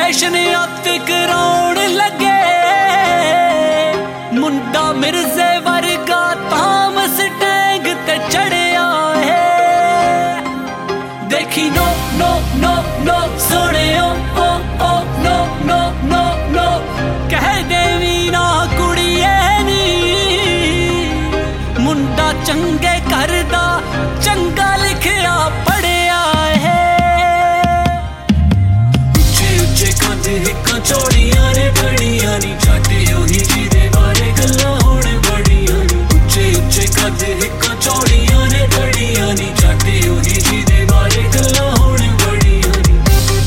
fashion अत कराउण लगे मुंडा मिर्जे वर्गा ताम स्टैंग ते चढ़िया है देखी नो नो नो नो सोने oh oh no no no no कह देवी ना कुड़िए नी मुंडा चंगे घर दा चंगा लिखिया पढ़िया है उच्चे उच्चे कंध हिक्कां चौड़ियां ने बड़ियां नी जाटे ओही जी दे बारे गल्लां हुण बड़ियां नी उच्चे उच्चे कंध हिक्कां चौड़ियां ने बड़ियां नी जाटे ओही जी दे बारे गल्लां हुण बड़ियां नी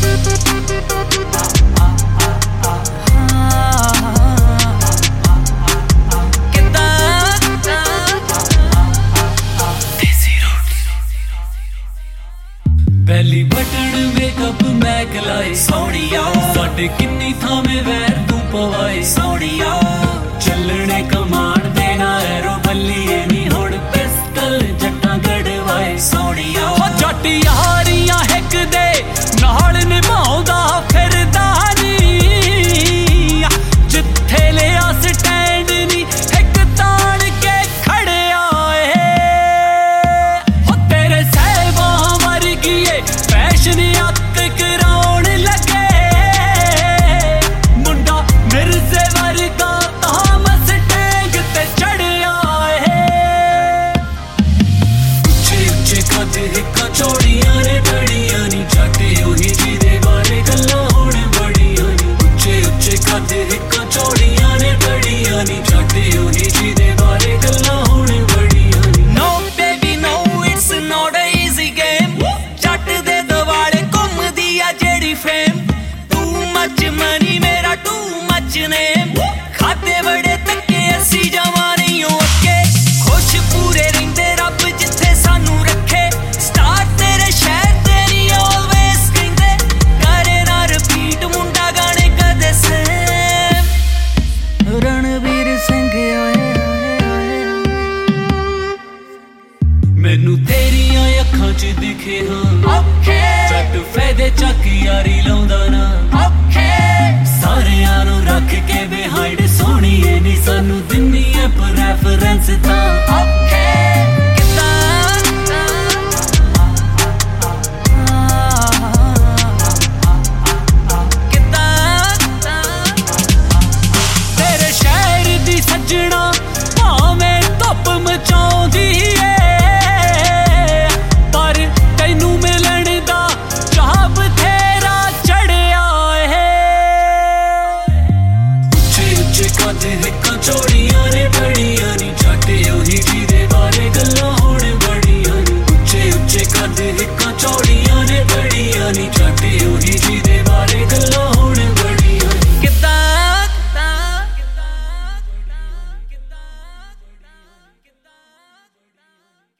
पहली बटन मेकअप मैं गलाए सोनिया साडे किन्नी थामे वैर तू पवाए सोनिया चलने कमान देना एरो बल्लीए नी हुण पिस्टल जट्टा गड़वाए सोनिया जट यारियां हिक दे नाल निभाउंदा फिरदा नी जिथे लिया स्टैंड नी हिक ताण के खड़िया हो तेरे सहबा वर्गीए फैशन अत कराउण लगे मुंडा मिर्जे वर्गा ताम स्टैंग ते चढ़िया है उच्चे उच्चे कद हिक्कां चौड़ियां ने बड़ियां नी जाटे ओही जी दे बारे गल्लां हुण बड़ियां नी उच्चे उच्चे कद हिक्कां चौड़ियां ने बड़ियां नी जाटे ओही जी दे बारे गल्लां हुण बड़ियां नी no baby no it's not a easy game जट दे दवाले घुमदी आ जेड़ी फेम टू मच मनी मेरा टू मच नेम खाते बड़े तक्के असी जावां नहीं अगे खुश पूरे रहिंदे रब जिथे सानू रखे स्टार तेरे शहर तेरी ऑलवेज कहंदे करे ना रिपीट मुंडा गाने कदे सेम रणवीर सिंह मैनू तेरियां अखां च दिखे हाँ जट फैदे चक यारी लाउंदा ना सारियां नू रख के बिहाइंड सोहणीए नी सानू दिन्नी ऐ प्रेफरेंस तां तेरे शहर दी सज्जणा भावें धुप मचाउंदी पर तैनू मिलण दा चाह बथेरा चढ़िया है उच्चे उच्चे कद हिक्कां चौड़ियां ने बड़ियां नी जाटे ओही जी दे बारे गल्लां हुण बड़ियां नी उच्चे उच्चे कद हिक्कां चौड़ियां ने बड़ियां नी जाटे ओही जी दे